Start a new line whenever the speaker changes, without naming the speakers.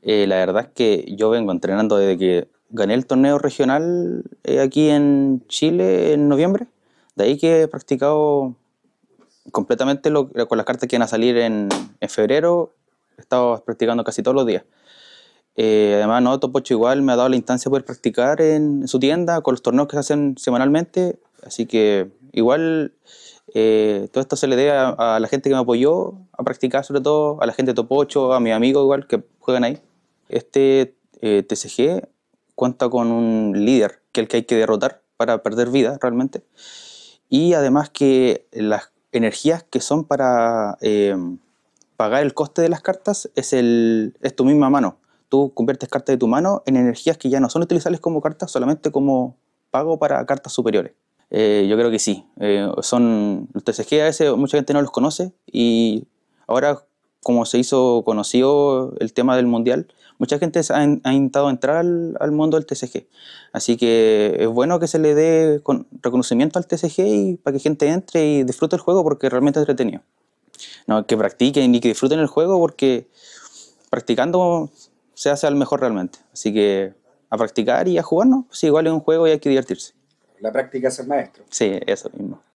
La verdad es que yo vengo entrenando desde que gané el torneo regional aquí en Chile en noviembre. De ahí que he practicado completamente con las cartas que van a salir en febrero. He estado practicando casi todos los días. Además, no, Topocho igual me ha dado la instancia de poder practicar en su tienda con los torneos que se hacen semanalmente. Así que igual todo esto se le debe a la gente que me apoyó a practicar, sobre todo a la gente de Topocho, a mis amigos igual que juegan ahí. Este TCG cuenta con un líder, que es el que hay que derrotar para perder vida realmente. Y además que las energías que son para pagar el coste de las cartas es tu misma mano. Tú conviertes cartas de tu mano en energías que ya no son utilizables como cartas, solamente como pago para cartas superiores. Yo creo que sí. Son los TCG a veces mucha gente no los conoce y ahora como se hizo conocido el tema del mundial, mucha gente ha intentado entrar al mundo del TCG. Así que es bueno que se le dé reconocimiento al TCG y para que gente entre y disfrute el juego porque realmente es entretenido. No, que practiquen y que disfruten el juego porque practicando se hace al mejor realmente. Así que a practicar y a jugar, ¿no? Pues igual es un juego y hay que divertirse.
La práctica es el maestro.
Sí, eso mismo.